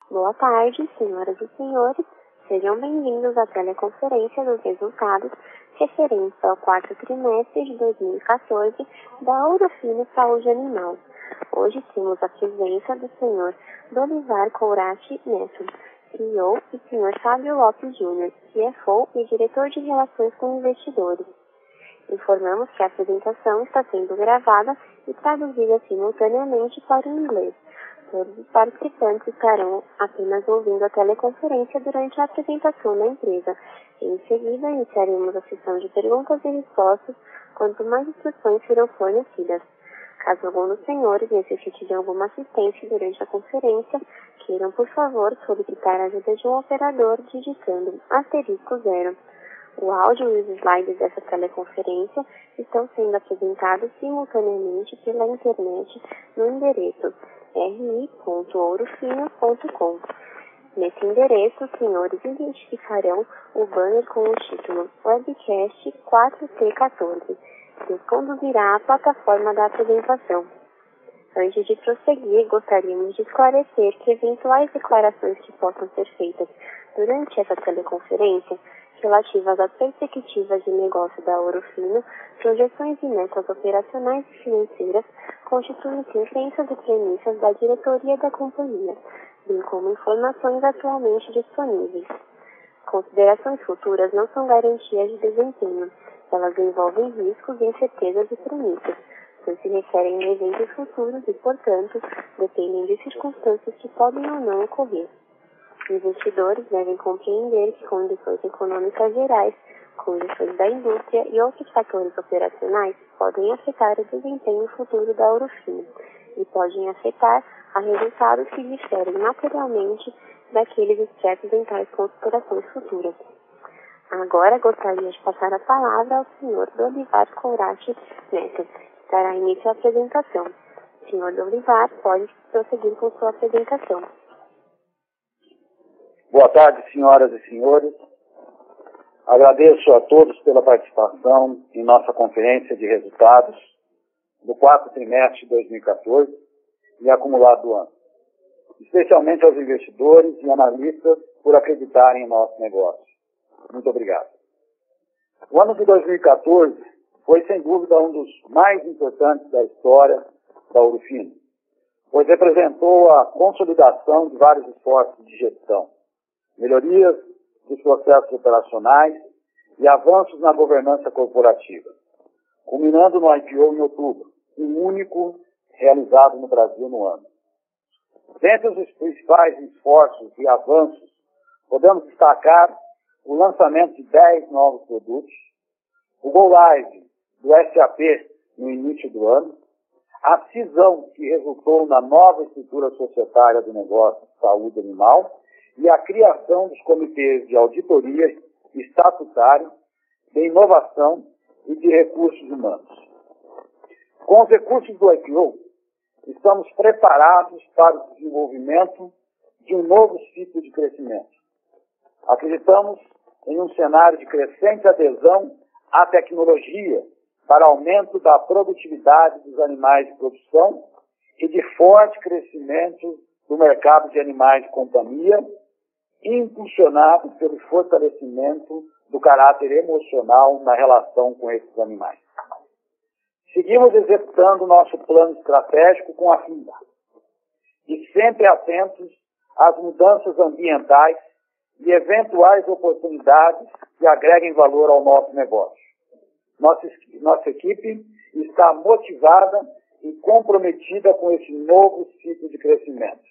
Boa tarde, senhoras e senhores. Sejam bem-vindos à teleconferência dos resultados referentes ao quarto trimestre de 2014 da Ourofino Saúde Animal. Hoje temos a presença do senhor Dolivar Courati Neto, CEO, e senhor Fábio Lopes Júnior, CFO e diretor de Relações com Investidores. Informamos que a apresentação está sendo gravada e traduzida simultaneamente para o inglês. Todos os participantes estarão apenas ouvindo a teleconferência durante a apresentação da empresa. Em seguida, iniciaremos a sessão de perguntas e respostas quanto mais instruções serão fornecidas. Caso algum dos senhores necessite de alguma assistência durante a conferência, queiram, por favor, solicitar a ajuda de um operador digitando *0. O áudio e os slides dessa teleconferência estão sendo apresentados simultaneamente pela internet no endereço ri.ourofino.com. Nesse endereço, os senhores identificarão o banner com o título Webcast 4T14, que os conduzirá à plataforma da apresentação. Antes de prosseguir, gostaríamos de esclarecer que eventuais declarações que possam ser feitas durante essa teleconferência relativas às perspectivas de negócio da Ourofino, projeções e metas operacionais e financeiras, constituem crenças e premissas da diretoria da companhia, bem como informações atualmente disponíveis. Considerações futuras não são garantias de desempenho. Elas envolvem riscos, incertezas e premissas, pois se referem a eventos futuros e, portanto, dependem de circunstâncias que podem ou não ocorrer. Investidores devem compreender que condições econômicas gerais, condições da indústria e outros fatores operacionais podem afetar o desempenho futuro da Ourofino e podem afetar a resultados que diferem materialmente daqueles expressos em tais considerações futuras. Agora gostaria de passar a palavra ao senhor Dolivar Courati Neto, que dará início à apresentação. Senhor Dolivar, pode prosseguir com sua apresentação. Boa tarde, senhoras e senhores. Agradeço a todos pela participação em nossa conferência de resultados do quarto trimestre de 2014 e acumulado do ano. Especialmente aos investidores e analistas por acreditarem em nosso negócio. Muito obrigado. O ano de 2014 foi, sem dúvida, um dos mais importantes da história da Ourofino, pois representou a consolidação de vários esforços de gestão, melhorias dos processos operacionais e avanços na governança corporativa, culminando no IPO em outubro, um único realizado no Brasil no ano. Dentre os principais esforços e avanços, podemos destacar o lançamento de 10 novos produtos, o Go Live do SAP no início do ano, a cisão que resultou na nova estrutura societária do negócio de saúde animal e a criação dos comitês de auditoria estatutário, de inovação e de recursos humanos. Com os recursos do IPO, estamos preparados para o desenvolvimento de um novo ciclo de crescimento. Acreditamos em um cenário de crescente adesão à tecnologia para aumento da produtividade dos animais de produção e de forte crescimento do mercado de animais de companhia, impulsionado pelo fortalecimento do caráter emocional na relação com esses animais. Seguimos executando nosso plano estratégico com afinco e sempre atentos às mudanças ambientais e eventuais oportunidades que agreguem valor ao nosso negócio. Nossa equipe está motivada e comprometida com esse novo ciclo de crescimento.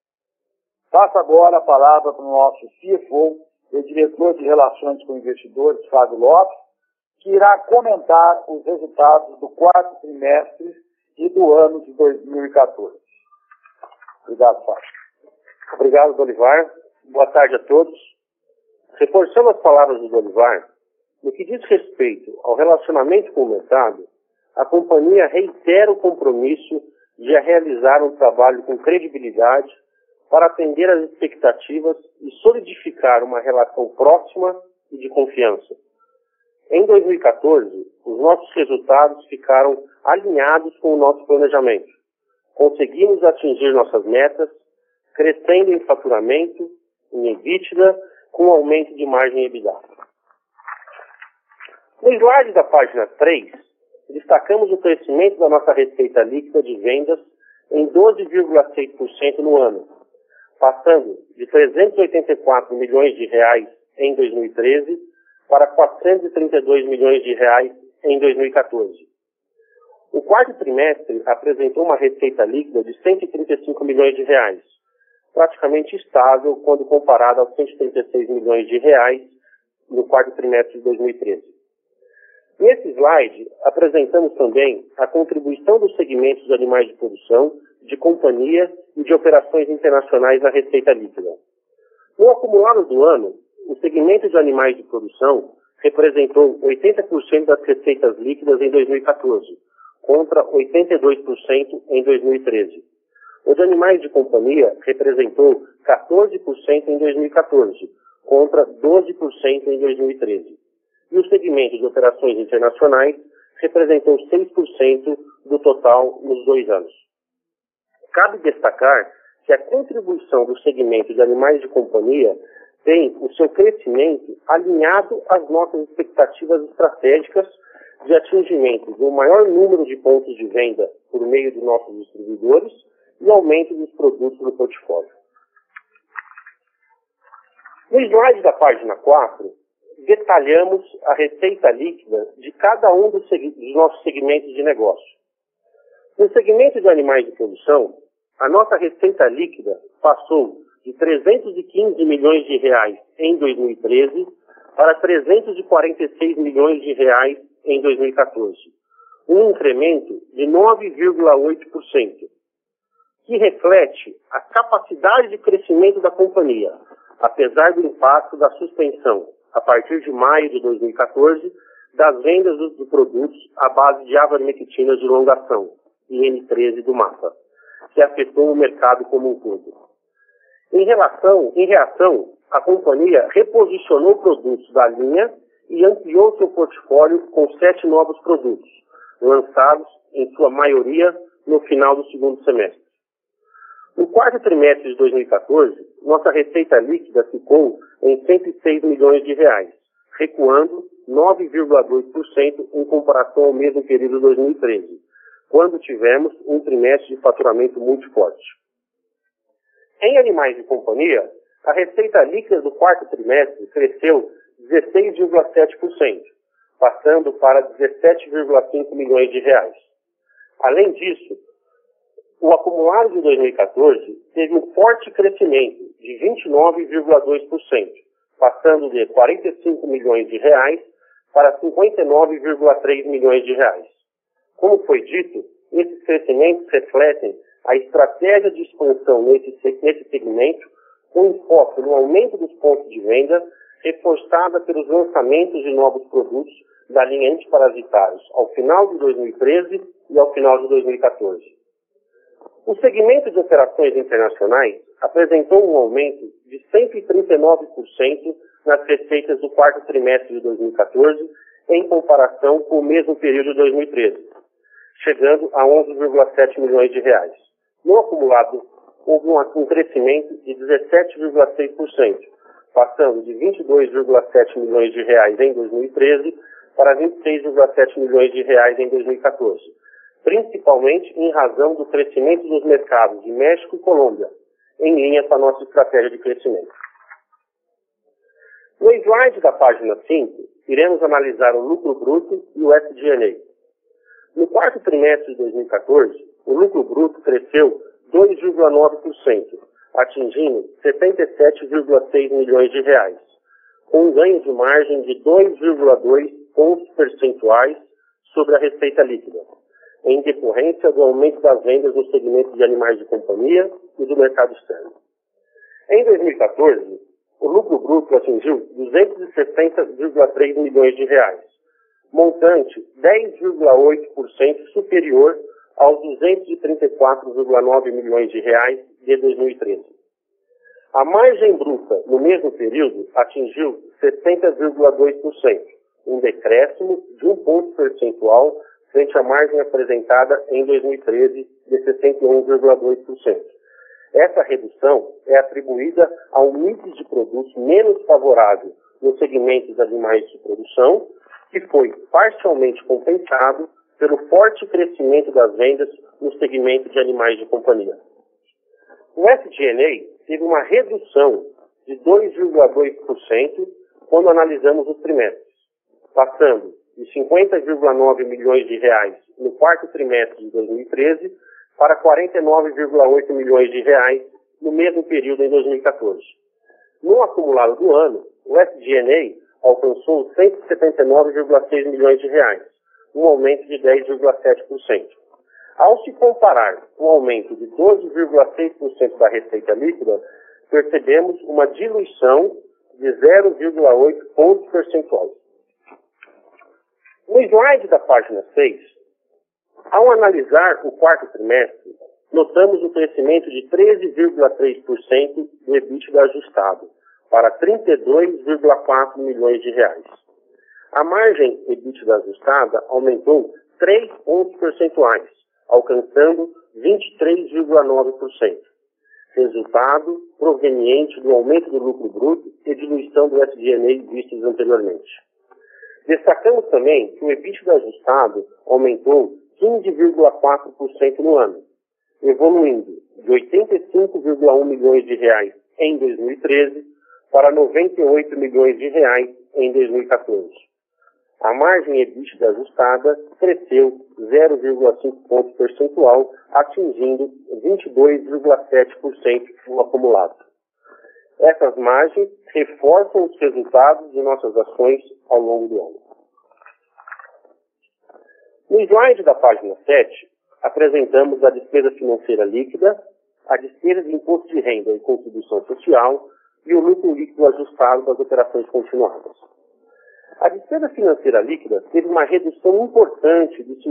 Passo agora a palavra para o nosso CFO e diretor de Relações com Investidores, Fábio Lopes, que irá comentar os resultados do quarto trimestre e do ano de 2014. Obrigado, Fábio. Obrigado, Dolivar. Boa tarde a todos. Reforçando as palavras do Dolivar, no que diz respeito ao relacionamento com o mercado, a companhia reitera o compromisso de realizar um trabalho com credibilidade para atender às expectativas e solidificar uma relação próxima e de confiança. Em 2014, os nossos resultados ficaram alinhados com o nosso planejamento. Conseguimos atingir nossas metas, crescendo em faturamento, em EBITDA, com aumento de margem EBITDA. No slide da página 3, destacamos o crescimento da nossa receita líquida de vendas em 12,6% no ano, passando de 384 milhões de reais em 2013 para 432 milhões de reais em 2014. O quarto trimestre apresentou uma receita líquida de 135 milhões de reais, praticamente estável quando comparado aos 136 milhões de reais no quarto trimestre de 2013. Nesse slide, apresentamos também a contribuição dos segmentos de animais de produção, de companhia e de operações internacionais na receita líquida. No acumulado do ano, o segmento de animais de produção representou 80% das receitas líquidas em 2014, contra 82% em 2013. O de animais de companhia representou 14% em 2014, contra 12% em 2013. E o segmento de operações internacionais representou 6% do total nos 2 anos. Cabe destacar que a contribuição do segmento de animais de companhia tem o seu crescimento alinhado às nossas expectativas estratégicas de atingimento do maior número de pontos de venda por meio de nossos distribuidores e aumento dos produtos no portfólio. No slide da página 4, detalhamos a receita líquida de cada um dos nossos segmentos de negócio. No segmento de animais de produção, a nossa receita líquida passou de 315 milhões de reais em 2013 para 346 milhões de reais em 2014, um incremento de 9,8%, que reflete a capacidade de crescimento da companhia, apesar do impacto da suspensão, a partir de maio de 2014, das vendas dos produtos à base de avermectina de longação, IN13 do MAPA, que afetou o mercado como um todo. Em reação, a companhia reposicionou produtos da linha e ampliou seu portfólio com 7 novos produtos, lançados, em sua maioria, no final do segundo semestre. No quarto trimestre de 2014, nossa receita líquida ficou em 106 milhões de reais, recuando 9,2% em comparação ao mesmo período de 2013, quando tivemos um trimestre de faturamento muito forte. Em animais de companhia, a receita líquida do quarto trimestre cresceu 16,7%, passando para 17,5 milhões de reais. Além disso, o acumulado de 2014 teve um forte crescimento de 29,2%, passando de 45 milhões de reais para 59,3 milhões de reais. Como foi dito, esses crescimentos refletem a estratégia de expansão nesse segmento, com enfoque no aumento dos pontos de venda, reforçada pelos lançamentos de novos produtos da linha antiparasitários ao final de 2013 e ao final de 2014. O segmento de operações internacionais apresentou um aumento de 139% nas receitas do quarto trimestre de 2014 em comparação com o mesmo período de 2013, chegando a 11,7 milhões de reais. No acumulado, houve um crescimento de 17,6%, passando de 22,7 milhões de reais em 2013 para 26,7 milhões de reais em 2014, principalmente em razão do crescimento dos mercados de México e Colômbia, em linha com a nossa estratégia de crescimento. No slide da página 5, iremos analisar o lucro bruto e o SG&A. No quarto trimestre de 2014, o lucro bruto cresceu 2,9%, atingindo 77,6 milhões de reais, com um ganho de margem de 2,2 pontos percentuais sobre a receita líquida, em decorrência do aumento das vendas no segmento de animais de companhia e do mercado externo. Em 2014, o lucro bruto atingiu 260,3 milhões de reais, montante 10,8% superior aos 234,9 milhões de reais de 2013. A margem bruta, no mesmo período, atingiu 60,2%, um decréscimo de 1 ponto percentual frente à margem apresentada em 2013 de 61,2%, Essa redução é atribuída a um mix de produtos menos favorável nos segmentos de animais de produção, que foi parcialmente compensado pelo forte crescimento das vendas no segmento de animais de companhia. O SG&A teve uma redução de 2,2% quando analisamos os trimestres, passando de 50,9 milhões de reais no quarto trimestre de 2013 para 49,8 milhões de reais no mesmo período em 2014. No acumulado do ano, o SG&A alcançou 179,6 milhões de reais, um aumento de 10,7%. Ao se comparar com o aumento de 12,6% da receita líquida, percebemos uma diluição de 0,8 pontos percentuais. No slide da página 6, ao analisar o quarto trimestre, notamos um crescimento de 13,3% do EBITDA ajustado, para 32,4 milhões de reais. A margem EBITDA ajustada aumentou 3 pontos percentuais, alcançando 23,9%. Resultado proveniente do aumento do lucro bruto e diluição do SG&A vistos anteriormente. Destacamos também que o EBITDA ajustado aumentou 15,4% no ano, evoluindo de 85,1 milhões de reais em 2013 para 98 milhões de reais em 2014. A margem EBITDA ajustada cresceu 0,5 ponto percentual, atingindo 22,7% no acumulado. Essas margens reforçam os resultados de nossas ações ao longo do ano. No slide da página 7, apresentamos a despesa financeira líquida, a despesa de imposto de renda e contribuição social e o lucro líquido ajustado das operações continuadas. A despesa financeira líquida teve uma redução importante de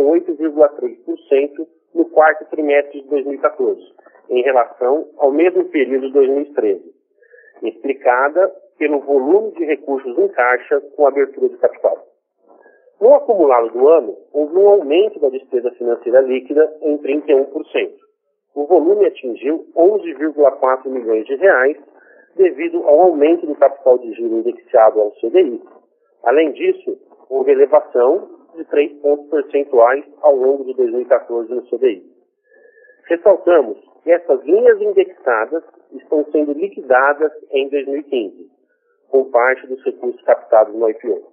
58,3% no quarto trimestre de 2014, em relação ao mesmo período de 2013, explicada pelo volume de recursos em caixa com a abertura de capital. No acumulado do ano, houve um aumento da despesa financeira líquida em 31%. O volume atingiu 11,4 milhões de reais devido ao aumento do capital de giro indexado ao CDI. Além disso, houve elevação de 3 pontos percentuais ao longo de 2014 no CDI. Ressaltamos que essas linhas indexadas estão sendo liquidadas em 2015, com parte dos recursos captados no IPO.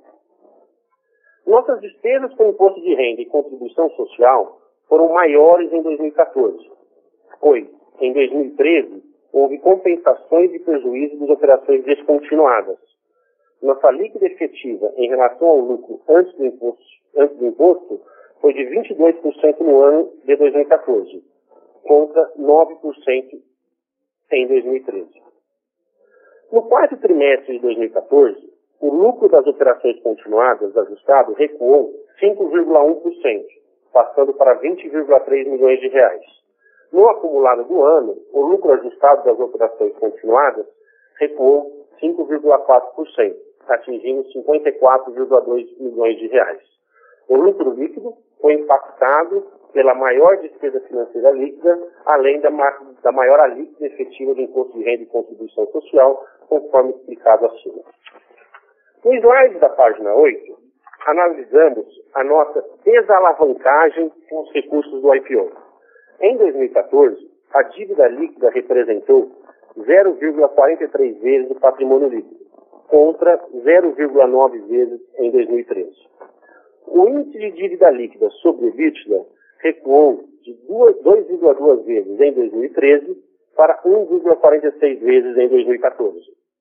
Nossas despesas com imposto de renda e contribuição social foram maiores em 2014, pois, em 2013, houve compensações de prejuízo das operações descontinuadas. Nossa líquida efetiva em relação ao lucro antes do imposto foi de 22% no ano de 2014, contra 9% em 2013. No quarto trimestre de 2014, o lucro das operações continuadas ajustado recuou 5,1%, passando para 20,3 milhões de reais. No acumulado do ano, o lucro ajustado das operações continuadas recuou 5,4%, atingindo 54,2 milhões de reais. O lucro líquido foi impactado pela maior despesa financeira líquida, além da maior alíquota efetiva do imposto de renda e contribuição social, conforme explicado acima. No slide da página 8, analisamos a nossa desalavancagem com os recursos do IPO. Em 2014, a dívida líquida representou 0,43 vezes o patrimônio líquido, contra 0,9 vezes em 2013. O índice de dívida líquida sobre EBITDA recuou de 2,2 vezes em 2013 para 1,46 vezes em 2014.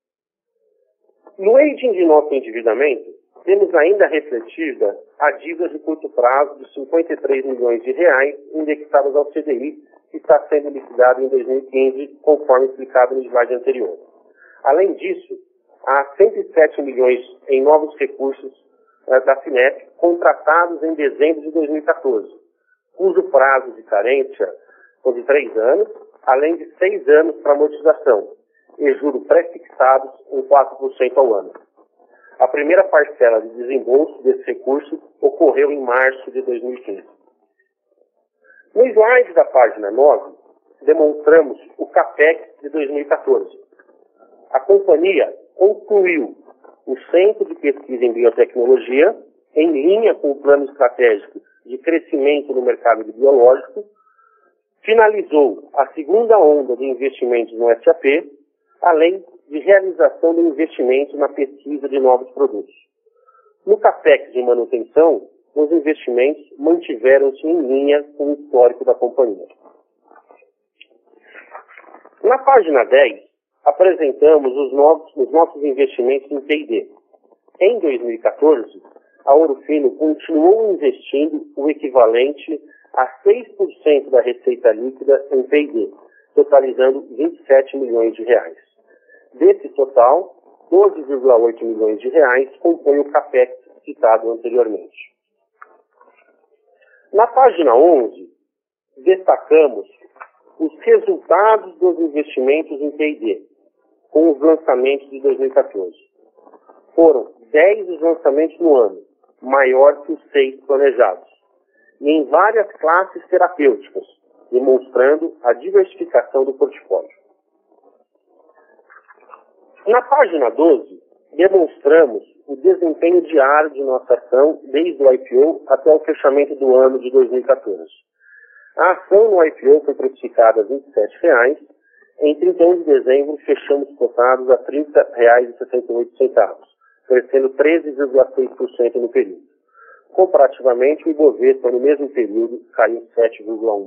No rating de nosso endividamento, temos ainda refletida a dívida de curto prazo de 53 milhões de reais indexadas ao CDI, que está sendo liquidado em 2015, conforme explicado no slide anterior. Além disso, há 107 milhões em novos recursos da FINEP contratados em dezembro de 2014, cujo prazo de carência foi de 3 anos, além de 6 anos para amortização, e juros pré-fixados em 4% ao ano. A primeira parcela de desembolso desse recurso ocorreu em março de 2015. No slide da página 9, demonstramos o CAPEX de 2014. A companhia concluiu o Centro de Pesquisa em Biotecnologia, em linha com o plano estratégico de crescimento no mercado de biológico, finalizou a segunda onda de investimentos no SAP, além de realização de investimentos na pesquisa de novos produtos. No CAPEX de manutenção, os investimentos mantiveram-se em linha com o histórico da companhia. Na página 10, apresentamos os nossos investimentos em P&D. Em 2014, a Ouro Fino continuou investindo o equivalente a 6% da receita líquida em P&D, totalizando 27 milhões de reais. Desse total, 12,8 milhões de reais compõe o CAPEX citado anteriormente. Na página 11, destacamos os resultados dos investimentos em P&D, com os lançamentos de 2014. Foram 10 os lançamentos no ano, maior que os 6 planejados, e em várias classes terapêuticas, demonstrando a diversificação do portfólio. Na página 12, demonstramos o desempenho diário de nossa ação desde o IPO até o fechamento do ano de 2014. A ação no IPO foi precificada a R$ 27,00. Em 31 de dezembro, fechamos cotados a R$ 30,68, crescendo 13,6% no período. Comparativamente, o Ibovespa, no mesmo período, caiu 7,1%.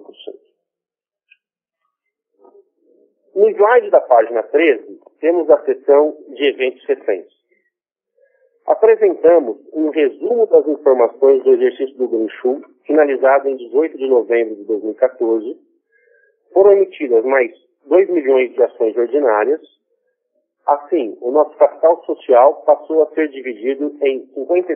No slide da página 13, temos a seção de eventos recentes. Apresentamos um resumo das informações do exercício do Greenshoe, finalizado em 18 de novembro de 2014. Foram emitidas mais 2 milhões de ações ordinárias. Assim, o nosso capital social passou a ser dividido em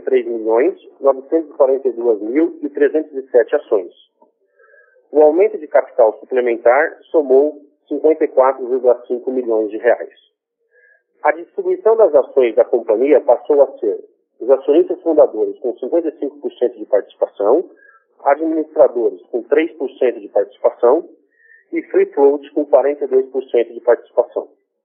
53.942.307 ações. O aumento de capital suplementar somou 54,5 milhões de reais. A distribuição das ações da companhia passou a ser os acionistas fundadores com 55% de participação, administradores com 3% de participação e free float com 42% de participação.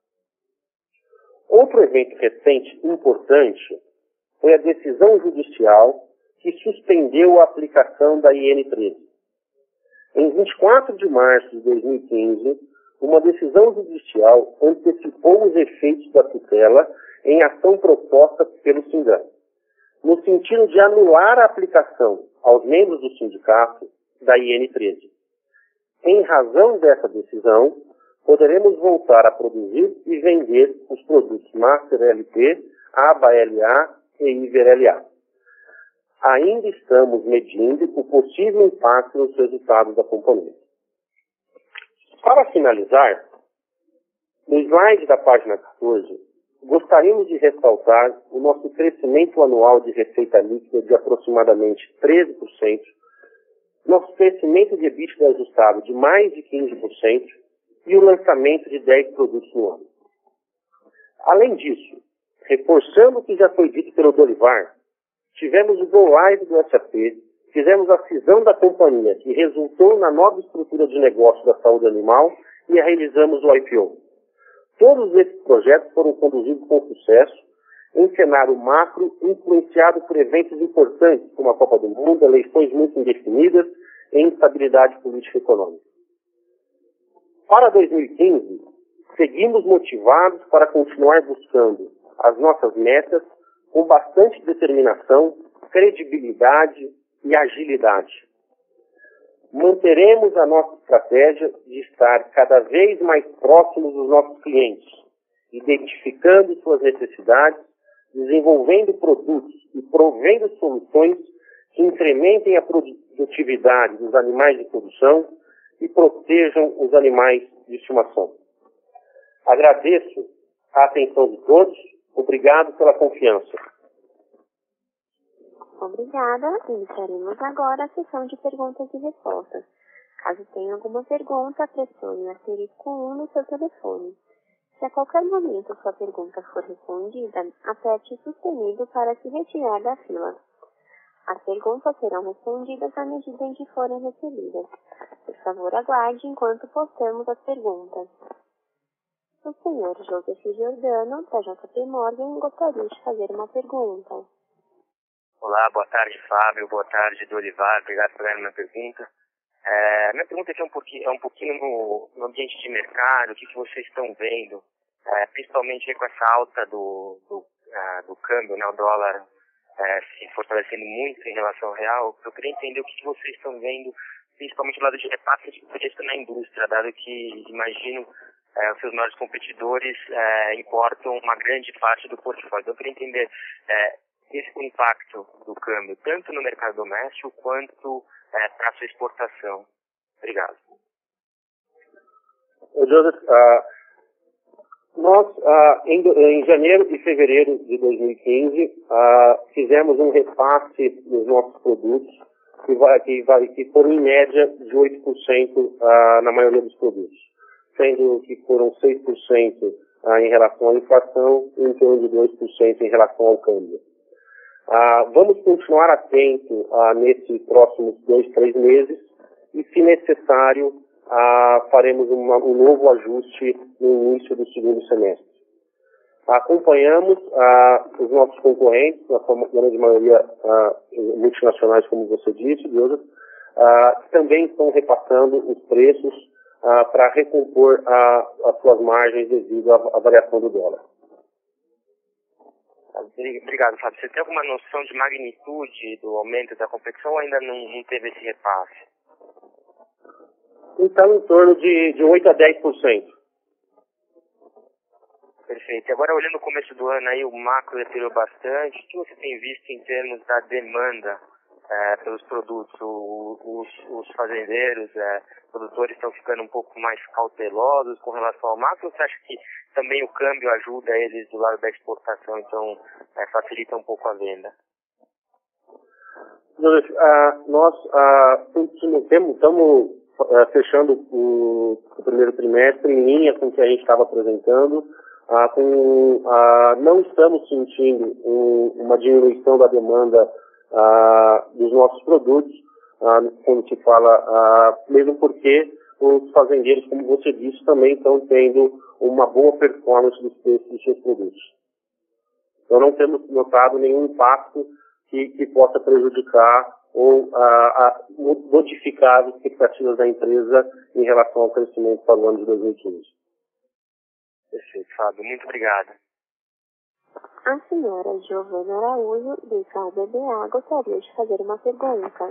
Outro evento recente importante foi a decisão judicial que suspendeu a aplicação da IN13. Em 24 de março de 2015, uma decisão judicial antecipou os efeitos da tutela em ação proposta pelo Sindan, no sentido de anular a aplicação aos membros do sindicato da IN13. Em razão dessa decisão, poderemos voltar a produzir e vender os produtos Master LP, ABA LA e Iver LA. Ainda estamos medindo o possível impacto nos resultados da companhia. Para finalizar, no slide da página 14, gostaríamos de ressaltar o nosso crescimento anual de receita líquida de aproximadamente 13%, nosso crescimento de EBITDA ajustado de mais de 15% e o lançamento de 10 produtos no ano. Além disso, reforçando o que já foi dito pelo Dorivar, tivemos o Go Live do SAP, fizemos a cisão da companhia, que resultou na nova estrutura de negócio da saúde animal e realizamos o IPO. Todos esses projetos foram conduzidos com sucesso, em cenário macro, influenciado por eventos importantes, como a Copa do Mundo, eleições muito indefinidas e instabilidade política e econômica. Para 2015, seguimos motivados para continuar buscando as nossas metas com bastante determinação, credibilidade e agilidade. Manteremos a nossa estratégia de estar cada vez mais próximos dos nossos clientes, identificando suas necessidades, desenvolvendo produtos e provendo soluções que incrementem a produtividade dos animais de produção e protejam os animais de estimação. Agradeço a atenção de todos. Obrigado pela confiança. Obrigada. Iniciaremos agora a sessão de perguntas e respostas. Caso tenha alguma pergunta, pressione o asterisco 1 no seu telefone. Se a qualquer momento sua pergunta for respondida, aperte o sustenido para se retirar da fila. As perguntas serão respondidas à medida em que forem recebidas. Por favor, aguarde enquanto postamos as perguntas. O senhor Joseph Giordano, da JP Morgan, gostaria de fazer uma pergunta. Olá, boa tarde, Fábio. Boa tarde, Dorival. Obrigado por dar minha pergunta. Minha pergunta aqui é um pouquinho no ambiente de mercado, o que vocês estão vendo, principalmente com essa alta do câmbio, né, o dólar se fortalecendo muito em relação ao real. Eu queria entender o que vocês estão vendo, principalmente do lado de repasse de preço na indústria, dado que, imagino, os seus maiores competidores importam uma grande parte do portfólio. Então, eu queria entender esse impacto do câmbio, tanto no mercado doméstico quanto para a sua exportação. Obrigado. Joseph, nós, em janeiro e fevereiro de 2015, fizemos um repasse dos nossos produtos, que foram em média de 8% na maioria dos produtos, sendo que foram 6% em relação à inflação e em torno de 2% em relação ao câmbio. Vamos continuar atento nesses próximos 2-3 meses e, se necessário, faremos um novo ajuste no início do segundo semestre. Acompanhamos os nossos concorrentes, na sua grande maioria multinacionais, como você disse, que também estão repassando os preços para recompor as suas margens devido à variação do dólar. Obrigado, Fábio. Você tem alguma noção de magnitude do aumento da competição ou ainda não teve esse repasse? Então, em torno de 8 a 10%. Perfeito. Agora, olhando o começo do ano, aí, o macro deteriorou bastante. O que você tem visto em termos da demanda pelos produtos? Os fazendeiros, produtores estão ficando um pouco mais cautelosos com relação ao macro? Ou você acha que também o câmbio ajuda eles do lado da exportação, então facilita um pouco a venda? Nós estamos fechando o primeiro trimestre em linha com o que a gente estava apresentando. Não estamos sentindo uma diminuição da demanda dos nossos produtos, quando se fala, mesmo porque os fazendeiros, como você disse, também estão tendo uma boa performance dos preços dos seus produtos. Então não temos notado nenhum impacto que possa prejudicar ou modificar as expectativas da empresa em relação ao crescimento para o ano de 2015. Perfeito, Fábio. Muito obrigado. A senhora Giovana Araújo, do Itaú BBA, gostaria de fazer uma pergunta.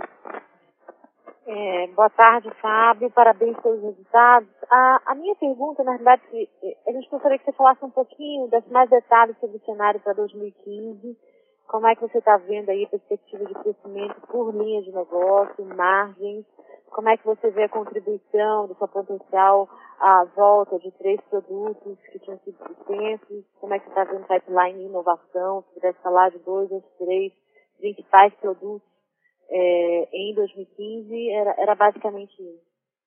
Boa tarde, Fábio. Parabéns pelos resultados. A minha pergunta, na verdade, a gente gostaria que você falasse um pouquinho, desse mais detalhes sobre o cenário para 2015. Como é que você está vendo aí a perspectiva de crescimento por linha de negócio, margens? Como é que você vê a contribuição do seu potencial à volta de 3 produtos que tinham sido suspensos? Como é que você está vendo pipeline e inovação? Se pudesse falar de 2 ou 3 principais produtos em 2015, era basicamente isso.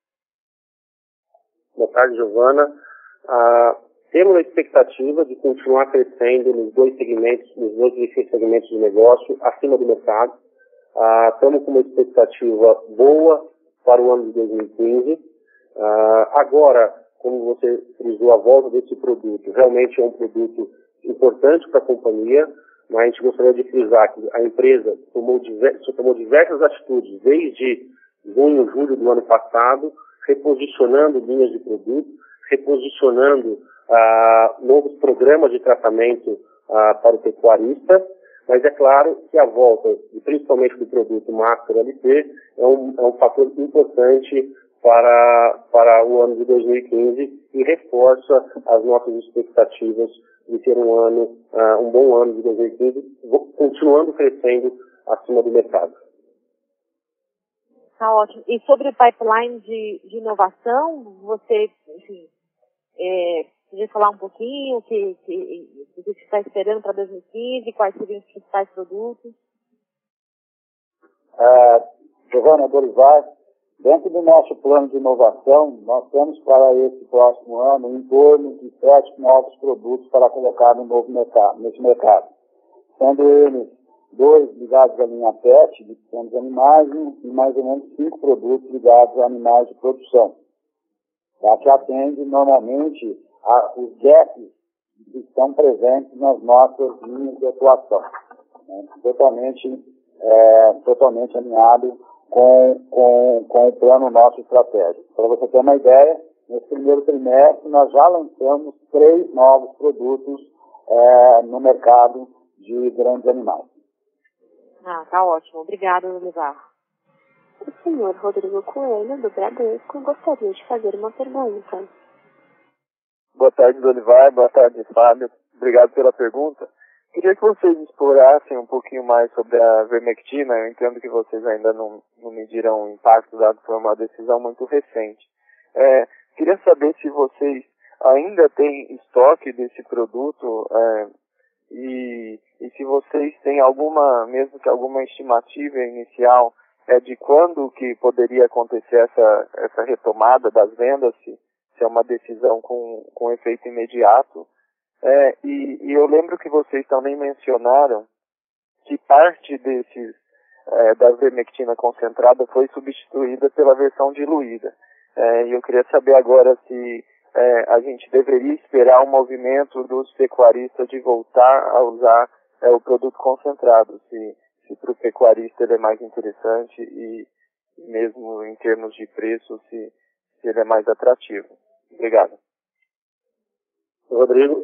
Boa tarde, Giovana. Temos a expectativa de continuar crescendo nos dois segmentos de negócio acima do mercado. Estamos com uma expectativa boa para o ano de 2015. Agora, como você frisou, a volta desse produto realmente é um produto importante para a companhia, mas a gente gostaria de frisar que a empresa tomou diversas atitudes desde junho, julho do ano passado, reposicionando linhas de produto, reposicionando novos programas de tratamento para o pecuarista, mas é claro que a volta, principalmente do produto Master LP, é um fator importante para o ano de 2015 e reforça as nossas expectativas de ter um bom ano de 2015, continuando crescendo acima do mercado. Tá ótimo. E sobre o pipeline de inovação, você, enfim, podia falar um pouquinho o que você está esperando para 2015, quais seriam os principais produtos? Giovana, Dorival, dentro do nosso plano de inovação, nós temos para esse próximo ano em torno de 7 novos produtos para colocar nesse mercado, sendo eles 2 ligados à linha PET, de pequenos animais, e mais ou menos 5 produtos ligados a animais de produção. Tá? Que atende normalmente os gaps que estão presentes nas nossas linhas de atuação. Né? Totalmente alinhado com o plano nosso estratégico. Para você ter uma ideia, nesse primeiro trimestre nós já lançamos 3 novos produtos no mercado de grandes animais. Tá ótimo. Obrigada, Dolivar. O senhor Rodrigo Coelho, do Bradesco, gostaria de fazer uma pergunta. Boa tarde, Dolivar. Boa tarde, Fábio. Obrigado pela pergunta. Queria que vocês explorassem um pouquinho mais sobre a vermectina. Eu entendo que vocês ainda não mediram o impacto, dado que foi uma decisão muito recente. Queria saber se vocês ainda têm estoque desse produto e se vocês têm mesmo que alguma estimativa inicial de quando que poderia acontecer essa retomada das vendas, se é uma decisão com efeito imediato. E eu lembro que vocês também mencionaram que parte da vermectina concentrada foi substituída pela versão diluída. E eu queria saber agora se a gente deveria esperar um movimento dos pecuaristas de voltar a usar o produto concentrado, se para o pecuarista ele é mais interessante e mesmo em termos de preço, se ele é mais atrativo. Obrigado. Rodrigo,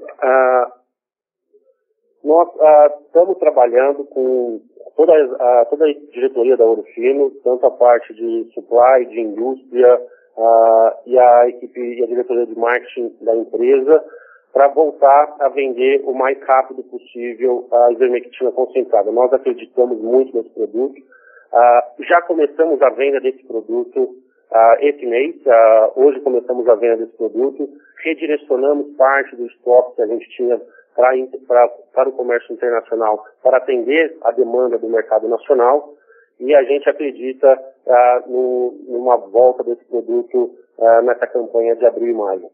nós estamos trabalhando com toda a diretoria da Ouro Fino, tanto a parte de supply, de indústria e a equipe e a diretoria de marketing da empresa, para voltar a vender o mais rápido possível a ivermectina concentrada. Nós acreditamos muito nesse produto. Já começamos a venda desse produto esse mês. Hoje começamos a venda desse produto. Redirecionamos parte do estoque que a gente tinha para o comércio internacional, para atender a demanda do mercado nacional. E a gente acredita numa volta desse produto nessa campanha de abril e maio.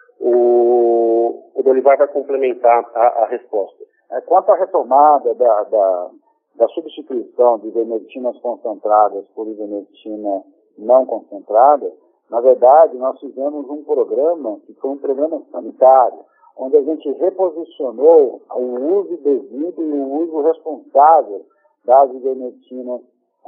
O Dolivar vai complementar a resposta. Quanto à retomada da substituição de ivermectinas concentradas por ivermectina não concentrada, na verdade, nós fizemos um programa, que foi um programa sanitário, onde a gente reposicionou o uso devido e o uso responsável das ivermectinas,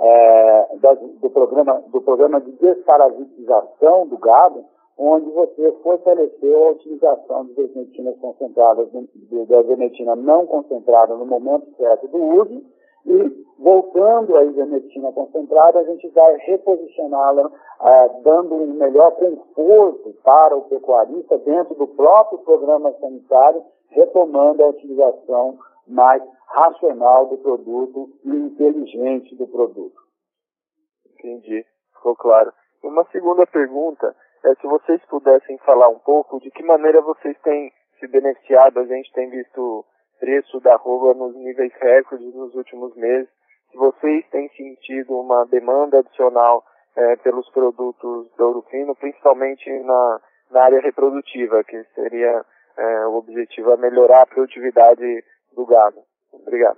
do programa de desparasitização do gado, onde você fortaleceu a utilização de ivermectinas concentradas, da ivermectina não concentrada no momento certo do uso, e voltando à ivermectina concentrada, a gente vai reposicioná-la, dando um melhor conforto para o pecuarista dentro do próprio programa sanitário, retomando a utilização mais racional do produto e inteligente do produto. Entendi, ficou claro. Uma segunda pergunta se vocês pudessem falar um pouco de que maneira vocês têm se beneficiado. A gente tem visto preço da arroba nos níveis recordes nos últimos meses. Se vocês têm sentido uma demanda adicional pelos produtos do Ouro Fino, principalmente na área reprodutiva, que seria o objetivo, melhorar a produtividade do gado. Obrigado.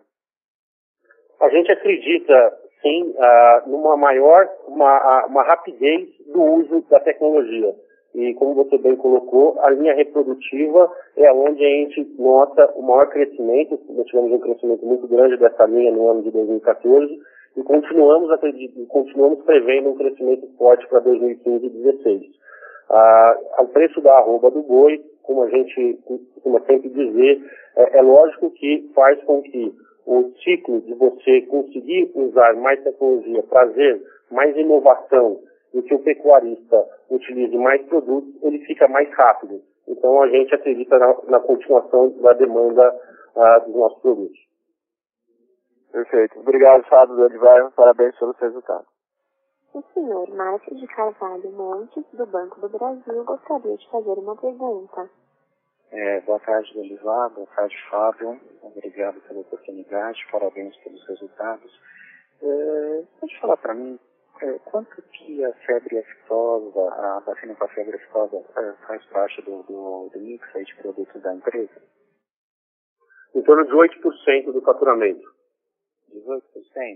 A gente acredita, sim, numa maior, uma rapidez do uso da tecnologia. E como você bem colocou, a linha reprodutiva é onde a gente nota o maior crescimento. Nós tivemos um crescimento muito grande dessa linha no ano de 2014 e continuamos prevendo um crescimento forte para 2015 e 2016. O preço da arroba do boi, como a gente costuma sempre dizer, é lógico que faz com que o ciclo de você conseguir usar mais tecnologia, trazer mais inovação e que o pecuarista utilize mais produtos, ele fica mais rápido. Então a gente acredita na continuação da demanda dos nossos produtos. Perfeito. Obrigado, Fábio Dolivar. Parabéns pelos resultados. O senhor Márcio de Carvalho Montes, do Banco do Brasil, gostaria de fazer uma pergunta. Boa tarde, Dolivar. Boa tarde, Fábio. Obrigado pela oportunidade. Parabéns pelos resultados. Pode falar para mim quanto que a febre aftosa, a vacina para a febre aftosa, faz parte do mix aí de produtos da empresa? Em torno de 8% do faturamento. De 18%?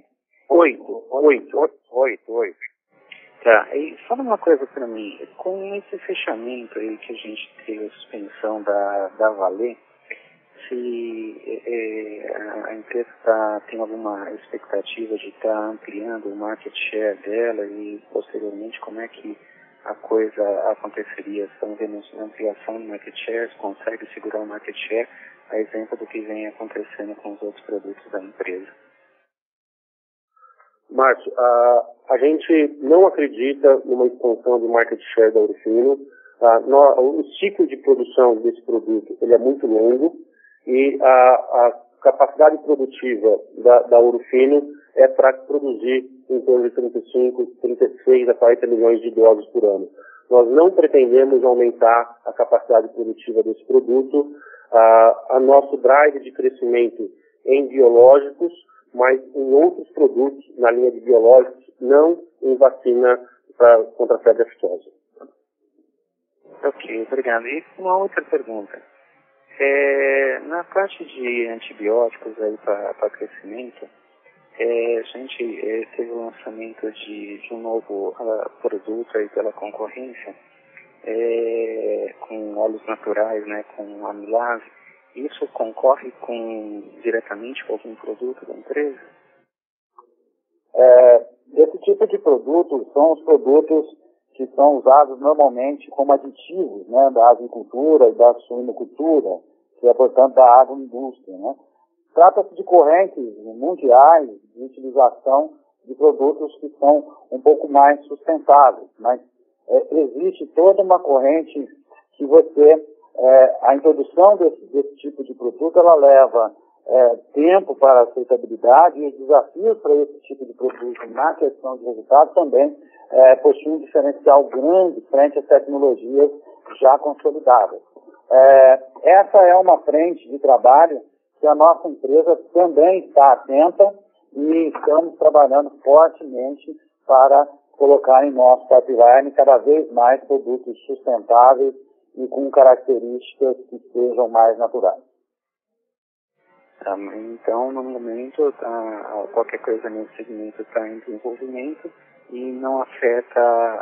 8. Tá, e fala uma coisa para mim, com esse fechamento aí que a gente teve a suspensão da Vale, se a empresa tem alguma expectativa de estar ampliando o market share dela e posteriormente como é que a coisa aconteceria? Estão vendo uma ampliação do market share, consegue segurar o market share, a exemplo do que vem acontecendo com os outros produtos da empresa? Márcio, a gente não acredita numa expansão do market share da Ourofino. O ciclo de produção desse produto ele é muito longo e a capacidade produtiva da Ourofino é para produzir em torno de 35, 36 a 40 milhões de doses por ano. Nós não pretendemos aumentar a capacidade produtiva desse produto. A nosso drive de crescimento em biológicos, mas em outros produtos na linha de biológicos, não em vacina contra a febre aftosa. Ok, obrigado. E uma outra pergunta. Na parte de antibióticos aí para crescimento, a gente teve o lançamento de um novo produto aí pela concorrência, com óleos naturais, né, com amilase. Isso concorre diretamente com algum produto da empresa? Esse tipo de produtos são os produtos que são usados normalmente como aditivos, né, da avicultura e da suinocultura, que é, portanto, da agroindústria, né. Trata-se de correntes mundiais de utilização de produtos que são um pouco mais sustentáveis, mas existe toda uma corrente que a introdução desse tipo de produto, ela leva tempo para a aceitabilidade e os desafios para esse tipo de produto na questão de resultado também possuem um diferencial grande frente às tecnologias já consolidadas. Essa é uma frente de trabalho que a nossa empresa também está atenta e estamos trabalhando fortemente para colocar em nosso pipeline cada vez mais produtos sustentáveis e com características que sejam mais naturais. Então, no momento, qualquer coisa nesse segmento está em desenvolvimento e não afeta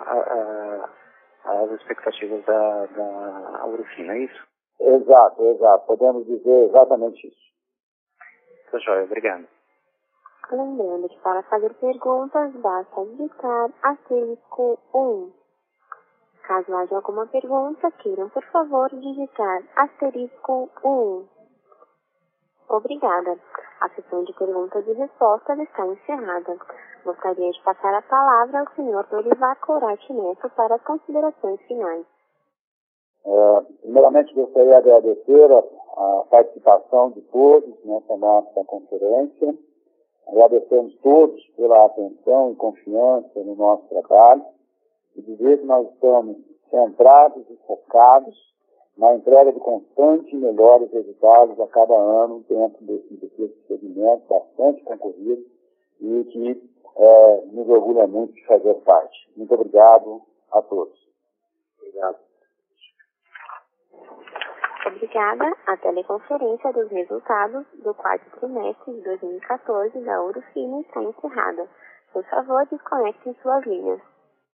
as expectativas da Ourofino, é isso? Exato. Podemos dizer exatamente isso. Tá joia, obrigado. Lembrando que para fazer perguntas, basta digitar *1. Caso haja alguma pergunta, queiram, por favor, digitar *1. Obrigada. A sessão de perguntas e respostas está encerrada. Gostaria de passar a palavra ao senhor Dorival Courati Neto para as considerações finais. Primeiramente, gostaria de agradecer a participação de todos nessa nossa conferência. Agradecemos todos pela atenção e confiança no nosso trabalho e dizer que nós estamos centrados e focados na entrega de constantes e melhores resultados a cada ano dentro desse segmento bastante concorrido e que nos orgulha muito de fazer parte. Muito obrigado a todos. Obrigado. Obrigada. A teleconferência dos resultados do quarto trimestre de 2014 da Ourofino está encerrada. Por favor, desconectem suas linhas.